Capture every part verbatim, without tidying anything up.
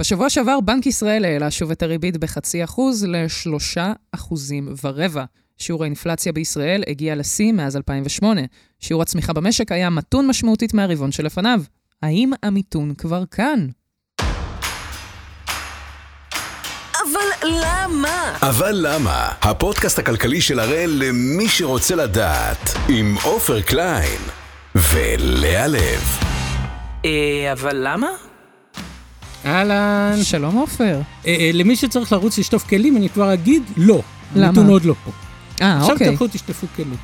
בשבוע שעבר בנק ישראל העלה שוב את הריבית בחצי אחוז לשלושה אחוזים ורבע. שיעור האינפלציה בישראל הגיע לשיא מאז אלפיים ושמונה. שיעור הצמיחה במשק היה מתון משמעותית מהרבעון שלפניו. האם המיתון כבר כאן? אבל למה? אבל למה? הפודקאסט הכלכלי של הראל למי שרוצה לדעת, עם עופר קליין ולאה לב. אה, אבל למה? אהלן. שלום עופר. אה, למי שצריך לרוץ לשטוף כלים, אני כבר אגיד לא. למה? המיתון עוד לא פה. אה, עכשיו אוקיי. תלכו תשטפו כלים.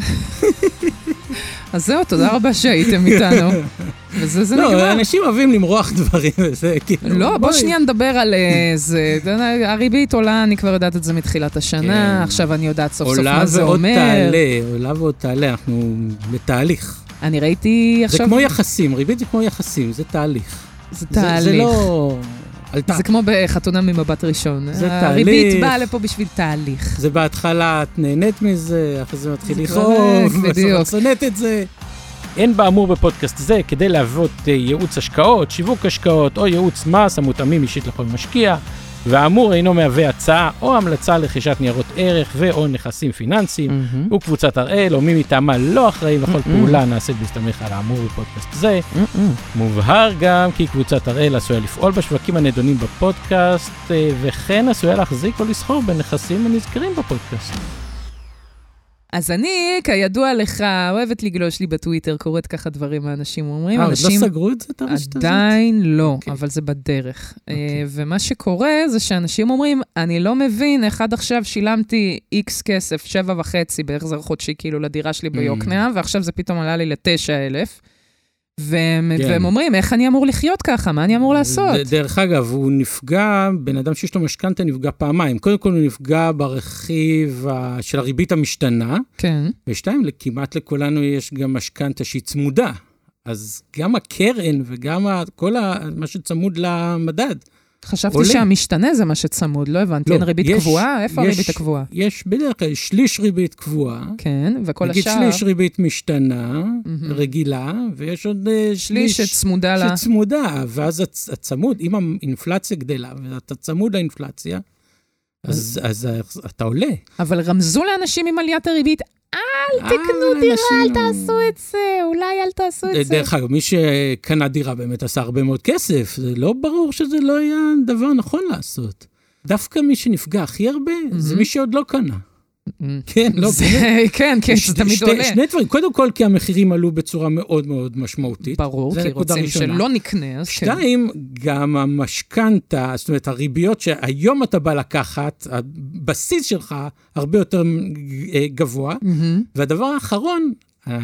אז זהו, תודה רבה שהייתם איתנו. וזה זה נגמר. לא, אנשים אוהבים למרוח דברים, וזה כאילו... לא, בוא שנייה נדבר על זה. הריבית עולה, אני כבר יודעת את זה מתחילת השנה, עכשיו אני יודעת סוף סוף מה זה אומר. עולה ועוד תעלה, עולה ועוד תעלה, אנחנו בתהליך. אני ראיתי עכשיו... זה כמו יחסים, ריבית זה כמו יחסים, זה תהליך. זה תהליך. זה לא... עלתה. זה כמו בחתונה ממבט ראשון. זה תהליך. הריבית באה לפה בשביל תהליך. זה בהתחלה את נהנית מזה, אחרי זה מתחיל לכאוב, בדיוק. שונאת את זה. אין באמור בפודקאסט זה כדי להוות ייעוץ השקעות, שיווק השקעות או ייעוץ מס המותאמים אישית לכל משקיע, והאמור אינו מהווה הצעה או המלצה לרכישת ניירות ערך ו/או נכסים פיננסיים, Mm-hmm. וקבוצת הראל או מי מטעמה לא אחראים לכל Mm-hmm. פעולה נעשית בהסתמך על האמור בפודקאסט זה. Mm-hmm. מובהר גם כי קבוצת הראל עשויה לפעול בשווקים הנדונים בפודקאסט, וכן עשויה להחזיק או לסחור בנכסים הנזכרים בפודקאסט. אז אני, כידוע לך, אוהבת לגלוש לי בטוויטר, קוראת ככה דברים האנשים אומרים. אה, עוד אנשים... לא סגרו את זה, את הרשת הזאת? עדיין לא, Okay. אבל זה בדרך. Okay. ומה שקורה זה שאנשים אומרים, אני לא מבין איך עד עכשיו שילמתי איקס כסף, שבע וחצי בהחזר חודשי כאילו לדירה שלי ביוקנעם, ועכשיו זה פתאום עלה לי לתשע אלף. והם, כן. והם אומרים, איך אני אמור לחיות ככה? מה אני אמור לעשות? ד- דרך אגב, הוא נפגע, בן אדם שיש לו משכנתא נפגע פעמיים. קודם כל הוא נפגע ברכיב ה- של הריבית המשתנה, כן. ושתיים, כמעט לכולנו יש גם משכנתא שהיא צמודה. אז גם הקרן וגם ה- כל ה- מה שצמוד למדד. חשבתי עולה. שהמשתנה זה מה שצמוד, לא הבנתי. לא, אין ריבית יש- קבועה? איפה יש- הריבית הקבועה? יש בדרך כלל שליש ריבית קבועה, כן, וכל נגיד השאר... שליש ריבית משתנה, מהמם. רגילה, ויש עוד אה, שליש שליש שצמודה לה... שצמודה, ואז הצ- הצמוד, אם האינפלציה גדלה, ואתה צמוד לאינפלציה, אז, אז אתה עולה. אבל רמזו לאנשים עם עליית הריבית, אל אה, תקנו דירה, אל אנשים- תעשו את זה, אולי אל תעשו את זה. דרך אגב, מי שקנה דירה באמת עשה הרבה מאוד כסף, זה לא ברור שזה לא היה דבר נכון לעשות. דווקא מי שנפגע הכי הרבה, זה מי שעוד לא קנה. כן, לא, זה- באמת. כן, כן, יש זה תמיד שתי- עולה. שני דברים, קודם כל כי המחירים עלו בצורה מאוד מאוד משמעותית. ברור, זה כי נקודה רוצים ראשונה. שלא נקנה, אז כן. שתיים, גם המשכנתא, זאת אומרת, הריביות שהיום אתה בא לקחת, הבסיס שלך הרבה יותר אה, גבוה, מהמם. והדבר האחרון,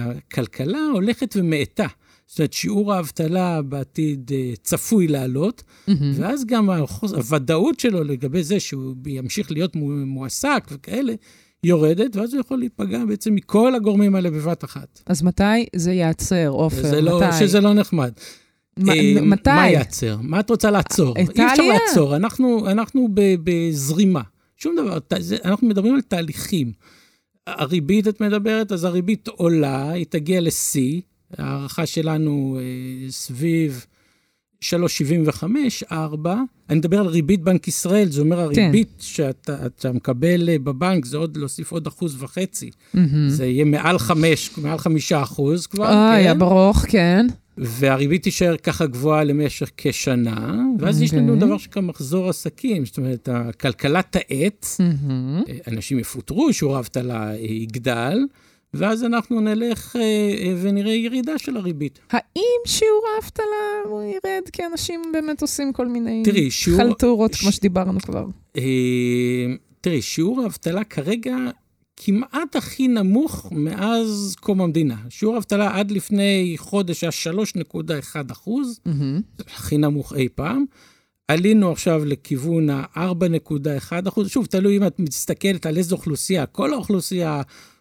הכלכלה הולכת ומאטה. זאת אומרת, שיעור האבטלה בעתיד אה, צפוי לעלות, מהמם. ואז גם החוז... הוודאות שלו לגבי זה שהוא ימשיך להיות מו- מועסק וכאלה, יורדת, ואז הוא יכול להיפגע בעצם מכל הגורמים האלה בבת אחת. אז מתי זה ייעצר, עופר? זה לא, מתי? שזה לא נחמד. מ- אה, מתי? מה יעצר? מה את רוצה לעצור? את אי אפשר העלייה. לעצור, אנחנו, אנחנו ב- בזרימה. שום דבר, ת- זה- אנחנו מדברים על תהליכים. הריבית את מדברת, אז הריבית עולה, היא תגיע לשיא, הערכה שלנו אה, סביב שלוש נקודה שבעים וחמש, ארבע. אני מדבר על ריבית בנק ישראל, זה אומר הריבית שאתה אתה מקבל אה, בבנק, זה עוד להוסיף עוד אחוז וחצי. מהמם. זה יהיה מעל חמש, מעל חמישה אחוז כבר, אוי, כן? הברוך, כן. והריבית תישאר ככה גבוהה למשך כשנה, ואז יש לנו אוקיי. דבר שכאן מחזור עסקים, זאת אומרת, הכלכלה תעט, מהמם. אנשים יפוטרו, שיעור האבטלה יגדל, ואז אנחנו נלך אה, אה, ונראה ירידה של הריבית. האם שיעור האבטלה הוא ירד, כי אנשים באמת עושים כל מיני תראי, שיעור- חלטורות, ש- כמו שדיברנו כבר. אה, תראי, שיעור האבטלה כרגע כמעט הכי נמוך מאז קום המדינה. שיעור האבטלה עד לפני חודש היה שלוש נקודה אחת אחוז, מהמם. הכי נמוך אי פעם. עלינו עכשיו לכיוון ה-ארבע נקודה אחת אחוז. שוב, תלוי אם את מסתכלת על איזו אוכלוסייה. כל האוכלוסייה...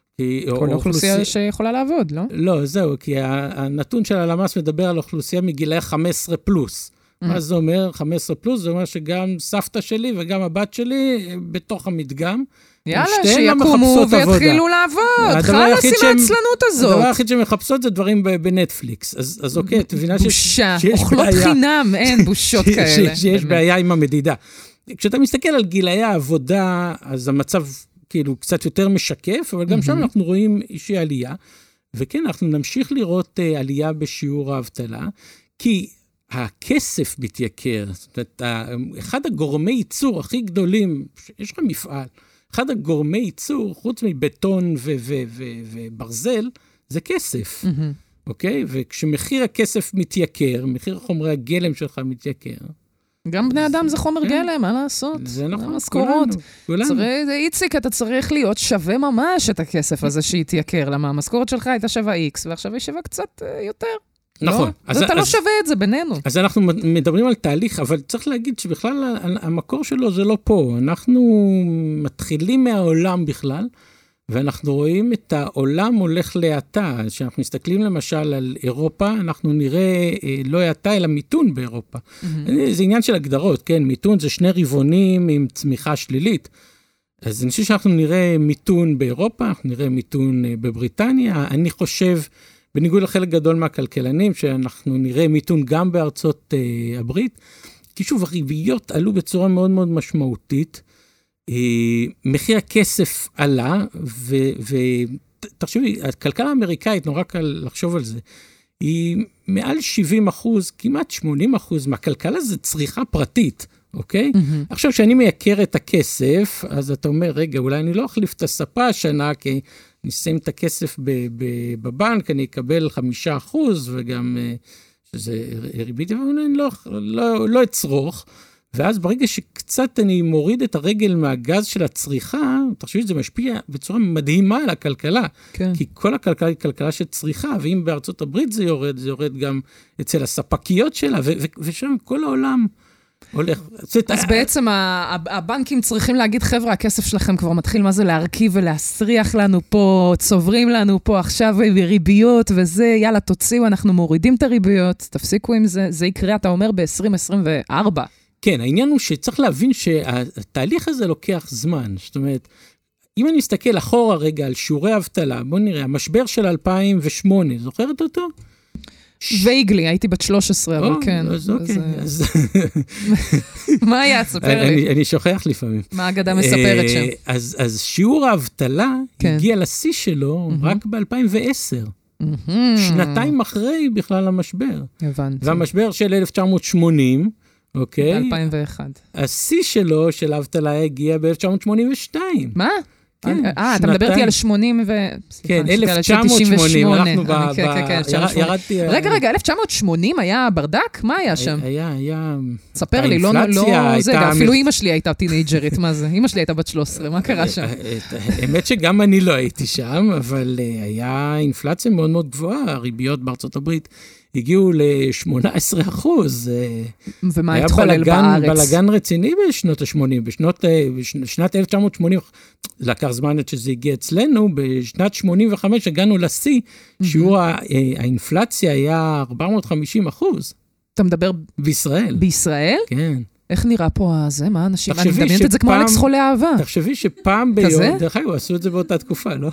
כל האוכלוסייה שיכולה לעבוד, לא? לא, זהו, כי הנתון של הלמ"ס מדבר על אוכלוסייה מגילי חמש עשרה פלוס. מה זה אומר? חמש עשרה פלוס, זה אומר שגם סבתא שלי וגם הבת שלי בתוך המדגם. יאללה, שיקומו ויתחילו לעבוד. חלאס עם העצלנות הזאת. הדבר היחיד שמחפשות זה דברים בנטפליקס. אז אוקיי, את מבינה שיש בעיה. בושה, אוכלות חינם, אין בושות כאלה. שיש בעיה עם המדידה. כשאתה מסתכל על גילאי העבודה, אז המצב כאילו קצת יותר משקף, אבל גם שם אנחנו רואים איזושהי עלייה, וכן, אנחנו נמשיך לראות עלייה בשיעור האבטלה, כי הכסף מתייקר. זאת אומרת, אחד הגורמי ייצור הכי גדולים, יש לך מפעל, אחד הגורמי ייצור, חוץ מבטון וברזל, זה כסף. אוקיי? וכשמחיר הכסף מתייקר, מחיר חומרי הגלם שלך מתייקר, גם בני אדם זה חומר גלם, מה לעשות? זה נכון, משכורות. כולנו. איציק, אתה צריך להיות שווה ממש את הכסף הזה שהתייקר, למה המשכורת שלך הייתה שווה X, ועכשיו היא שווה קצת יותר. נכון. אז אתה לא שווה את זה בינינו. אז אנחנו מדברים על תהליך, אבל צריך להגיד שבכלל המקור שלו זה לא פה. אנחנו מתחילים מהעולם בכלל, ואנחנו רואים את העולם הולך להאטה. כשאנחנו מסתכלים למשל על אירופה, אנחנו נראה לא האטה, אלא מיתון באירופה. זה עניין של הגדרות, כן? מיתון זה שני רבעונים עם צמיחה שלילית. אז אני חושב שאנחנו נראה מיתון באירופה, אנחנו נראה מיתון בבריטניה. אני חושב, בניגוד לחלק גדול מהכלכלנים, שאנחנו נראה מיתון גם בארצות הברית, כי שוב, הריביות עלו בצורה מאוד מאוד משמעותית, מחיר הכסף עלה, ותחשבי, הכלכלה האמריקאית, נורא קל לחשוב על זה, היא מעל שבעים אחוז, כמעט שמונים אחוז מהכלכלה זה צריכה פרטית, אוקיי? Mm-hmm. עכשיו, כשאני מייקר את הכסף, אז אתה אומר, רגע, אולי אני לא אחליף את הספה השנה, כי אני אשים את הכסף בבנק, אני אקבל חמישה אחוז, וגם שזה ריבית, אבל אני לא, לא, לא אצרוך, ואז ברגע שקצת אני מוריד את הרגל מהגז של הצריכה, תחשבי שזה משפיע בצורה מדהימה על הכלכלה, כן. כי כל הכלכלה היא כלכלה של צריכה, ואם בארצות הברית זה יורד, זה יורד גם אצל הספקיות שלה, ו- ו- ושם כל העולם הולך. אז בעצם הבנקים צריכים להגיד, חבר'ה, הכסף שלכם כבר מתחיל מה זה להרכיב ולהסריח לנו פה, צוברים לנו פה עכשיו ריביות וזה, יאללה, תוציאו, אנחנו מורידים את הריביות, תפסיקו עם זה, זה יקרה, אתה אומר, ב-עשרים עשרים וארבע. כן, העניין הוא שצריך להבין שהתהליך הזה לוקח זמן. זאת אומרת, אם אני מסתכל אחורה רגע על שיעורי האבטלה, בואו נראה, המשבר של אלפיים ושמונה, זוכרת אותו? וייגלי, הייתי בת שלוש עשרה, אבל כן. אז אוקיי. מה היה? ספר לי. אני שוכח לפעמים. מה האגדה מספרת שם? אז שיעור האבטלה הגיע לשיא שלו רק ב-אלפיים ועשר. שנתיים אחרי בכלל המשבר. הבנתי. והמשבר של אלף תשע מאות שמונים, אוקיי? ב-אלפיים ואחת. השיא שלו של האבטלה הגיע ב-אלף תשע מאות שמונים ושתיים. מה? אה, אתה מדבר איתי על שמונים ו... כן, אלף תשע מאות שמונים, אנחנו ב... ירדתי... רגע, רגע, אלף תשע מאות שמונים היה ברדק? מה היה שם? היה, היה... ספר לי, לא... אפילו אמא שלי הייתה טינאג'רית, מה זה? אמא שלי הייתה בת שלוש עשרה, מה קרה שם? האמת שגם אני לא הייתי שם, אבל היה אינפלציה מאוד מאוד גבוהה, הריביות בארצות הברית הגיעו ל-שמונה עשרה אחוז. ומה התחולל בארץ? היה בלגן רציני בשנות ה-שמונים, בשנת אלף תשע מאות שמונים, לקח זמן עד שזה הגיע אצלנו, בשנת שמונים וחמש הגענו לשיא, שיעור האינפלציה היה ארבע מאות וחמישים אחוז. אתה מדבר... בישראל. בישראל? כן. איך נראה פה הזה? מה אנשים? אני מדמיינת את זה כמו אלכס חולה אהבה. תחשבי שפעם ביום, דרך אגב, עשו את זה באותה תקופה, לא?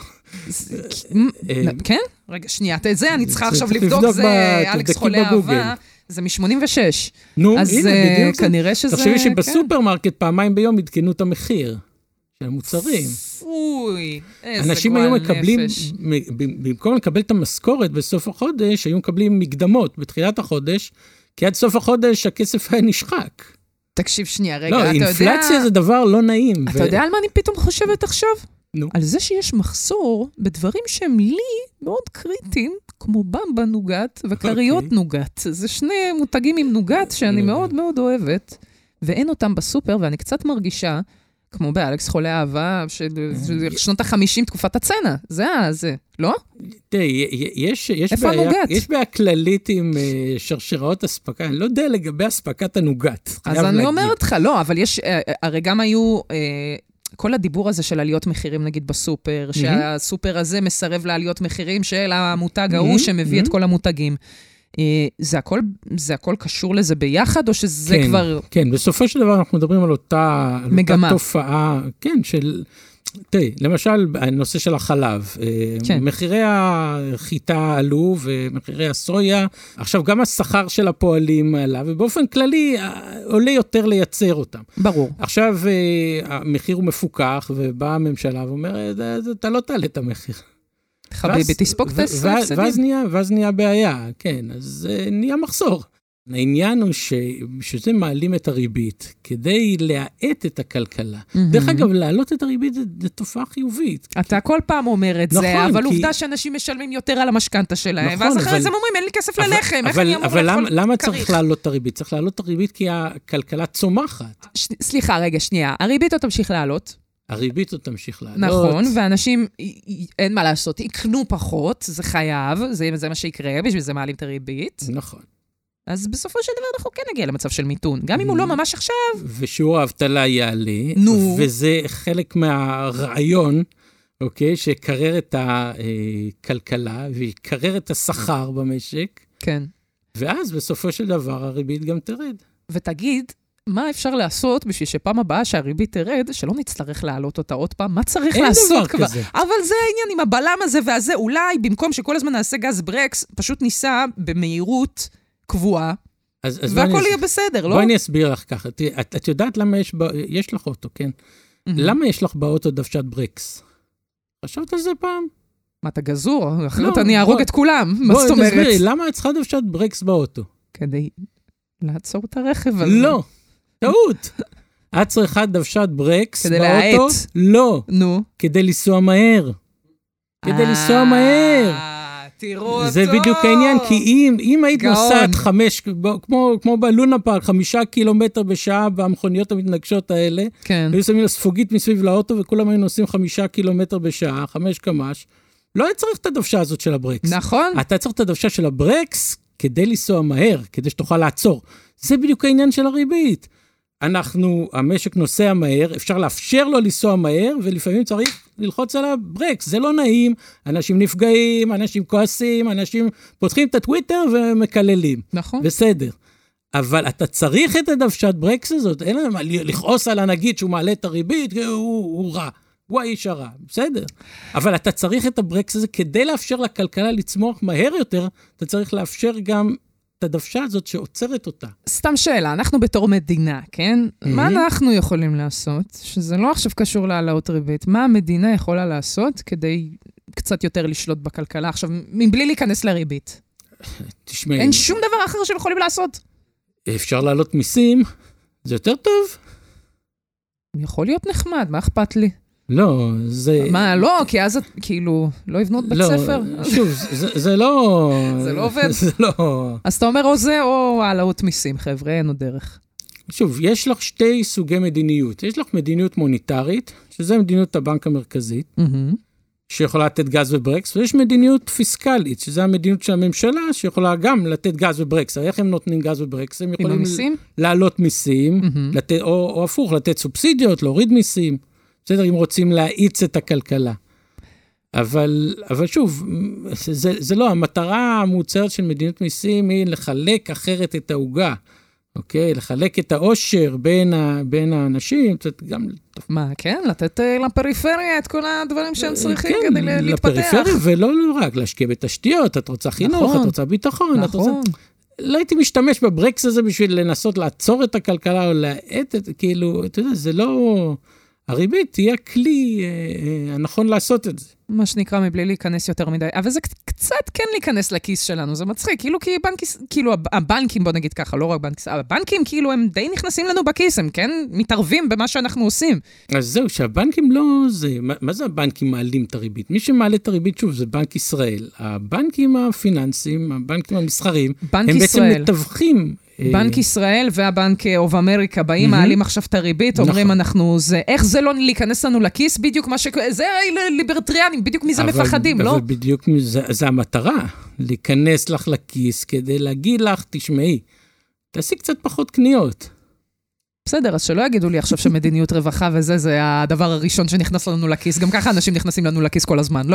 כן? רגע, שנייה, את זה אני צריכה עכשיו לבדוק, זה אלכס חולה אהבה, זה מ-שמונים ושש. נו, הנה, בדיוק. כנראה שזה... תחשבי שבסופרמרקט פעמיים ביום עדכנו את המחיר של המוצרים. פוי, איזה אנשים היו מקבלים, במקום לקבל את המשכורת בסוף החודש, היו מקבלים מקדמות בתחילת החודש, כי עד סוף החודש הכסף היה נשחק. תקשיב שנייה, רגע, לא, אתה יודע... אינפלציה זה דבר לא נעים. אתה ו... יודע על מה אני פתאום חושבת עכשיו? נו. על זה שיש מחסור בדברים שהם לי מאוד קריטיים, כמו במבה נוגת וכריות okay. נוגת. זה שני מותגים עם נוגת שאני okay. מאוד מאוד אוהבת, ואין אותם בסופר, ואני קצת מרגישה, כמו באלכס חולה אהבה, של שנות ה-חמישים, תקופת הצנע. זה זה, לא? תראי, יש, יש בעיה, יש בעיה כללית עם שרשראות הספקה, אני לא יודע לגבי הספקת הנוגת. אז אני להגיד. אומרת לך, לא, אבל יש, הרי גם היו, כל הדיבור הזה של עליות מחירים, נגיד בסופר, שהסופר הזה מסרב לעליות מחירים של המותג ההוא שמביא את כל המותגים. זה הכל, זה הכל קשור לזה ביחד, או שזה כן, כבר... כן, בסופו של דבר אנחנו מדברים על אותה, מגמה. על אותה תופעה, כן, של... תראי, למשל, הנושא של החלב, כן. מחירי החיטה עלו ומחירי הסויה, עכשיו גם השכר של הפועלים עלה, ובאופן כללי עולה יותר לייצר אותם. ברור. עכשיו המחיר הוא מפוקח, ובאה הממשלה ואומרת, אתה לא תעלה את המחיר. חביבי, תספוק את ההפסדים. ואז נהיה, ואז נהיה בעיה, כן, אז נהיה מחסור. העניין הוא ש... שזה מעלים את הריבית, כדי להאט את הכלכלה. Mm-hmm. דרך אגב, להעלות את הריבית זה, זה תופעה חיובית. אתה כל פעם אומר את נכון, זה, אבל כי... עובדה שאנשים משלמים יותר על המשכנתה שלהם, נכון, ואז אחרי אבל... זה הם אומרים, אין לי כסף אבל... ללחם, אבל... איך אני אמור אבל לאכול למה, למה כריך? צריך להעלות את הריבית? צריך להעלות את הריבית כי הכלכלה צומחת. ש... סליחה, רגע, שנייה. הריבית עוד תמשיך לעלות. הריבית עוד תמשיך לעלות. נכון, ואנשים, אין מה לעשות, יקנו פחות, זה חייב, זה, זה מה שיקרה, בשביל זה מעלים את הריבית. נכון. אז בסופו של דבר אנחנו כן נגיע למצב של מיתון, גם אם הוא לא ממש עכשיו. ושיעור האבטלה יעלה, נו. וזה חלק מהרעיון, אוקיי, שקרר את הכלכלה, ויקרר את השכר במשק. כן. ואז בסופו של דבר הריבית גם תרד. ותגיד, מה אפשר לעשות בשביל שפעם הבאה שהריבית תרד, שלא נצטרך להעלות אותה עוד פעם? מה צריך לעשות כבר? כזה. אבל זה העניין עם הבלם הזה והזה, אולי במקום שכל הזמן נעשה גז ברקס, פשוט ניסה במהירות קבועה, אז, אז והכל אני... יהיה בסדר, לא? בואי אני אסביר לך ככה. את, את, את יודעת למה יש, בא... יש לך אוטו, כן? Mm-hmm. למה יש לך באוטו דוושת ברקס? חשבת על זה פעם? מה, אתה גזור? אחרת אני אהרוג את כולם. מה זאת אומרת? בואי תסבירי, למה את צריכה דוושת ברקס באוטו? כדי לעצור את הרכב. לא, טעות. את צריכה דוושת ברקס באוטו? כדי להאט? לא. נו. כדי לנסוע מהר. כדי לנסוע מהר. תראו אותו. זה בדיוק העניין, כי אם, אם היית נוסעת חמש, כמו, כמו בלונה פארק, חמישה קילומטר בשעה במכוניות המתנגשות האלה, כן. היו שמים לה ספוגית מסביב לאוטו, וכולם היו נוסעים חמישה קילומטר בשעה, חמש קמ"ש, לא היה צריך את הדוושה הזאת של הברקס. נכון. אתה צריך את הדוושה של הברקס, כדי לנסוע מהר, כדי שתוכל לעצור. זה בדיוק העניין של הריבית. אנחנו, המשק נוסע מהר, אפשר לאפשר לו לנסוע מהר, ולפעמים צריך ללחוץ על הברקס. זה לא נעים, אנשים נפגעים, אנשים כועסים, אנשים פותחים את הטוויטר ומקללים. נכון. בסדר. אבל אתה צריך את הדוושת ברקס הזאת, אין למה לכעוס על הנגיד שהוא מעלה את הריבית, הוא, הוא רע, הוא האיש הרע, בסדר. אבל אתה צריך את הברקס הזה, כדי לאפשר לכלכלה לצמוח מהר יותר, אתה צריך לאפשר גם את הדוושה הזאת שעוצרת אותה. סתם שאלה, אנחנו בתור מדינה, כן? Mm-hmm. מה אנחנו יכולים לעשות, שזה לא עכשיו קשור להעלאות ריבית, מה המדינה יכולה לעשות כדי קצת יותר לשלוט בכלכלה? עכשיו, מבלי להיכנס לריבית. תשמעי. אין שום דבר אחר שהם יכולים לעשות. אפשר לעלות מיסים, זה יותר טוב. יכול להיות נחמד, מה אכפת לי? לא, זה... מה, לא, כי אז כאילו, לא יבנות בית לא, ספר. שוב, זה, זה לא... זה לא עובד. זה לא... אז אתה אומר או זה או העלאות מיסים, חבר'ה, אין עוד דרך. שוב, יש לך שתי סוגי מדיניות. יש לך מדיניות מוניטרית, שזה מדיניות הבנק המרכזית, mm-hmm. שיכולה לתת גז וברקס, ויש מדיניות פיסקלית, שזה המדיניות של הממשלה, שיכולה גם לתת גז וברקס. איך הם נותנים גז וברקס? הם יכולים מיסים? לעלות מיסים, mm-hmm. לתת, או, או הפוך, לתת סובסידיות, להוריד מיסים. בסדר, אם רוצים להאיץ את הכלכלה. אבל, אבל שוב, זה, זה לא, המטרה המוצרת של מדיניות מיסים היא לחלק אחרת את העוגה, אוקיי? לחלק את העושר בין, ה, בין האנשים, גם... מה, כן? לתת לפריפריה את כל הדברים שהם צריכים כן, כדי להתפתח. לפריפריה, ולא רק להשקיע בתשתיות, את רוצה חינוך, נכון, את רוצה ביטחון, נכון. את רוצה... לא הייתי משתמש בברקס הזה בשביל לנסות לעצור את הכלכלה, או להאט את, כאילו, אתה יודע, זה לא... הריבית תהיה כלי אה, הנכון לעשות את זה. מה שנקרא מבלי להיכנס יותר מדי, אבל זה קצת כן להיכנס לכיס שלנו, זה מצחיק, כאילו כי בנק, כאילו הבנקים, בוא נגיד ככה, לא רק בנק, הבנקים כאילו הם די נכנסים לנו בכיס, הם כן מתערבים במה שאנחנו עושים. אז זהו, שהבנקים לא זה, מה, מה זה הבנקים מעלים את הריבית? מי שמעלה את הריבית, שוב, זה בנק ישראל. הבנקים הפיננסיים, הבנקים המסחרים, הם ישראל. בעצם מתווכים. בנק ישראל והבנק אוף אמריקה באים, מעלים עכשיו את הריבית, אומרים אנחנו, זה, איך זה לא להיכנס לנו לכיס, בדיוק מה ש... זה ליברטריאנים, בדיוק מזה מפחדים, לא? אבל בדיוק זה המטרה, להיכנס לך לכיס, כדי להגיד לך, תשמעי, תעשי קצת פחות קניות. בסדר, אז שלא יגידו לי עכשיו שמדיניות רווחה וזה, זה הדבר הראשון שנכנס לנו לכיס, גם ככה אנשים נכנסים לנו לכיס כל הזמן, לא?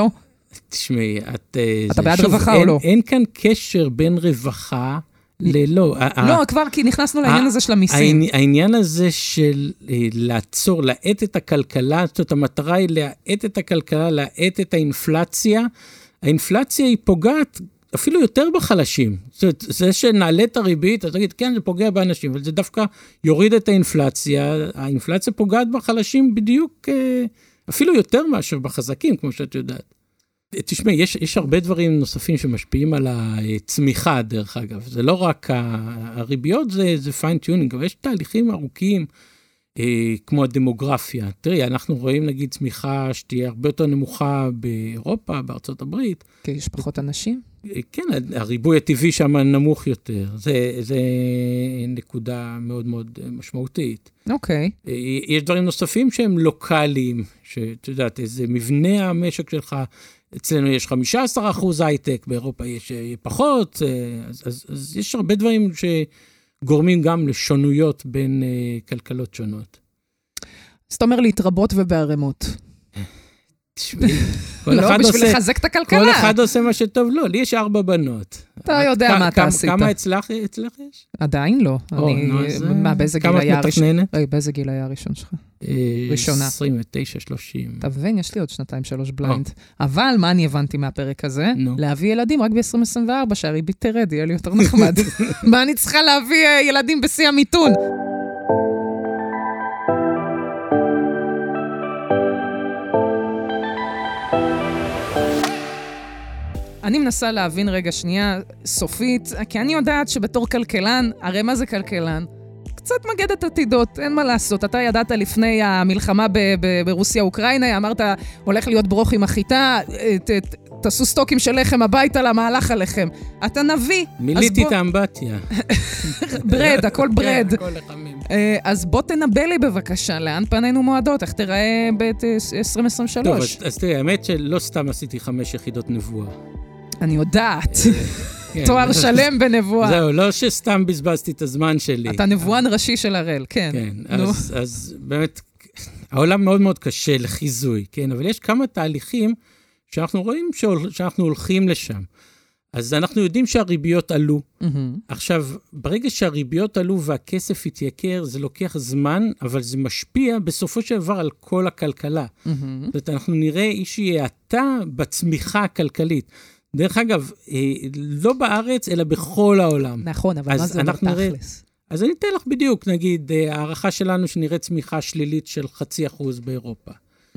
תשמעי, את... אתה בעד רווחה או לא? אין כאן קשר בין רווחה ללא. לא, כבר כי נכנסנו לעניין הזה של המיסים. העניין הזה של לעצור, להאט את הכלכלה, זאת אומרת, המטרה היא להאט את הכלכלה, להאט את האינפלציה. האינפלציה היא פוגעת אפילו יותר בחלשים. זאת אומרת, זה שנעלה את הריבית, אז תגיד, כן, זה פוגע באנשים, אבל זה דווקא יוריד את האינפלציה. האינפלציה פוגעת בחלשים בדיוק, אפילו יותר מאשר בחזקים, כמו שאת יודעת. תשמעי, יש, יש הרבה דברים נוספים שמשפיעים על הצמיחה, דרך אגב. זה לא רק הריביות, זה, זה פיין-טיונינג, אבל יש תהליכים ארוכים, אה, כמו הדמוגרפיה. תראי, אנחנו רואים, נגיד, צמיחה שתהיה הרבה יותר נמוכה באירופה, בארצות הברית. כי יש פחות אנשים? כן, הריבוי הטבעי שם נמוך יותר. זה, זה נקודה מאוד מאוד משמעותית. אוקיי. אה, יש דברים נוספים שהם לוקליים, שאת יודעת, איזה מבנה המשק שלך, אצלנו יש חמישה עשר אחוז הייטק, באירופה יש פחות, אז, אז, אז יש הרבה דברים שגורמים גם לשונויות בין uh, כלכלות שונות. זאת אומרת להתרבות ובערמות. תשמעי, לא, בשביל לחזק את הכלכלה. כל אחד עושה מה שטוב, לא, לי יש ארבע בנות. אתה יודע מה אתה עשית. כמה אצלך יש? עדיין לא. מה, באיזה גיל היה הראשון? כמה את מתכננת? באיזה גיל היה הראשון שלך? ראשונה. עשרים ותשע שלושים. תבין, יש לי עוד שנתיים, שלוש בליינד. אבל מה אני הבנתי מהפרק הזה? להביא ילדים רק ב-עשרים עשרים וארבע, שהריבית תרד, יהיה לי יותר נחמד. מה אני צריכה להביא ילדים בשיא המיתון? אני מנסה להבין רגע שנייה סופית, כי אני יודעת שבתור כלכלן, הרי מה זה כלכלן? קצת מגדת עתידות, אין מה לעשות. אתה ידעת לפני המלחמה ברוסיה-אוקראינה, אמרת, הולך להיות ברוך עם החיטה, ת, ת, תעשו סטוקים של לחם הביתה למהלך הלחם. אתה נביא. מיליתי את האמבטיה. ברד, הכל ברד. הכל לחמים. אז בוא תנבא לי בבקשה, לאן פנינו מועדות? איך תראה ב-עשרים עשרים ושלוש? טוב, אז, אז תראה, האמת שלא סתם עשיתי חמש יחידות נבואה. אני יודעת. תואר שלם בנבואה. זהו, לא שסתם בזבזתי את הזמן שלי. אתה נבואן ראשי של הראל, כן. כן, אז, אז באמת, העולם מאוד מאוד קשה לחיזוי, כן, אבל יש כמה תהליכים שאנחנו רואים שאנחנו הולכים לשם. אז אנחנו יודעים שהריביות עלו. עכשיו, ברגע שהריביות עלו והכסף התייקר, זה לוקח זמן, אבל זה משפיע בסופו של דבר על כל הכלכלה. זאת אומרת, אנחנו נראה איזושהי האטה בצמיחה הכלכלית. דרך אגב, לא בארץ, אלא בכל העולם. נכון, אבל מה זה אומר תכלס? אז אני אתן לך בדיוק, נגיד, הערכה שלנו שנראה צמיחה שלילית של חצי אחוז באירופה.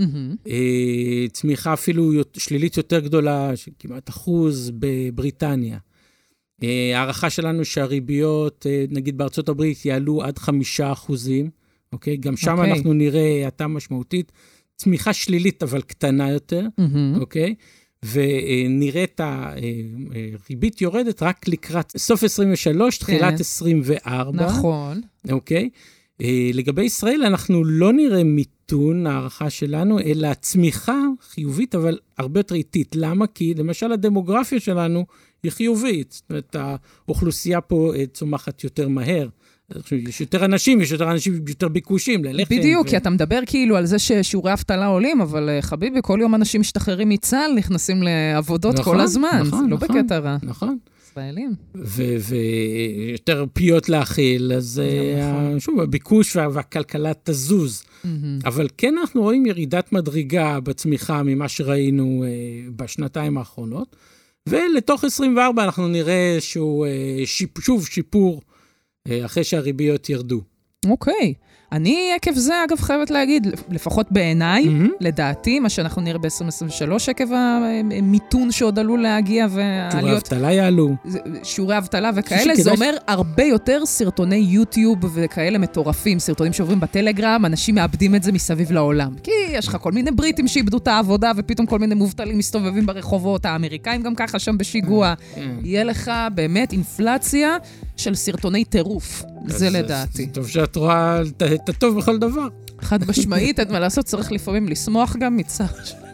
צמיחה אפילו שלילית יותר גדולה, כמעט אחוז בבריטניה. הערכה שלנו שהריביות, נגיד בארצות הברית, יעלו עד חמישה אחוזים, אוקיי? גם שם אנחנו נראה האטה משמעותית, צמיחה שלילית אבל קטנה יותר, אוקיי? ונראה את הריבית יורדת רק לקראת סוף עשרים ושלוש, תחילת עשרים וארבע. נכון. אוקיי? לגבי ישראל אנחנו לא נראה מיתון, הערכה שלנו, אלא צמיחה חיובית, אבל הרבה יותר איטית. למה? כי למשל הדמוגרפיה שלנו היא חיובית. זאת אומרת, האוכלוסייה פה צומחת יותר מהר. יש יותר אנשים, יש יותר אנשים, יותר ביקושים ללחם. בדיוק, כי אתה מדבר כאילו על זה ששיעורי אבטלה עולים, אבל חביבי, כל יום אנשים משתחררים מצה"ל, נכנסים לעבודות כל הזמן. זה לא בקטע רע. נכון. ישראלים. ויותר פיות להכיל, אז שוב, הביקוש והכלכלה תזוז. אבל כן אנחנו רואים ירידת מדרגה בצמיחה ממה שראינו בשנתיים האחרונות, ולתוך עשרים וארבע אנחנו נראה שהוא שוב שיפור, אחרי שהריביות ירדו. אוקיי. אני עקב זה, אגב, חייבת להגיד, לפחות בעיניי, לדעתי, מה שאנחנו נראה ב-עשרים עשרים ושלוש, עקב המיתון שעוד עלול להגיע, שיעורי אבטלה יעלו. שיעורי אבטלה וכאלה, זה אומר הרבה יותר סרטוני יוטיוב וכאלה מטורפים, סרטונים שעוברים בטלגרם, אנשים מאבדים את זה מסביב לעולם. כי יש לך כל מיני בריטים שאיבדו את העבודה, ופתאום כל מיני מובטלים מסתובבים ברחובות, האמריקאים גם ככה שם בשיגוע. יהיה לך באמת אינפלציה של סרטוני טירוף. זה לדעתי. טוב שאת רואה את הטוב בכל דבר. חד משמעית, אין מה לעשות, צריך לפעמים לשמוח גם מצער.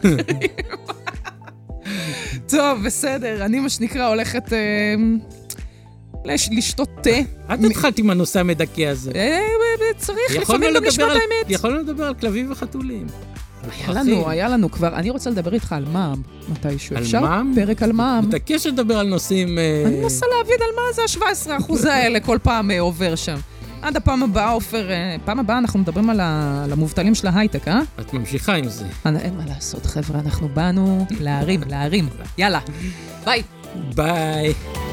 טוב, בסדר, אני מה שנקרא הולכת לשתות תה. את התחלת עם הנושא המדכא הזה. צריך לפעמים גם לשמוע את האמת. יכולנו לדבר על כלבים וחתולים. היה לנו, היה לנו כבר, אני רוצה לדבר איתך על מע"מ, מתישהו. על אפשר מע"מ? פרק על מע"מ. מתעקש לדבר על נושאים... אה, אני מנסה להבין על מה זה ה-שבעה עשר אחוז האלה כל פעם אה, עובר שם. עד הפעם הבאה, עופר, אה, פעם הבאה אנחנו מדברים על ה- על המובטלים של ההייטק, אה? את ממשיכה עם זה. אה, אין מה לעשות, חבר'ה, אנחנו באנו להרים, להרים. יאללה, ביי. ביי.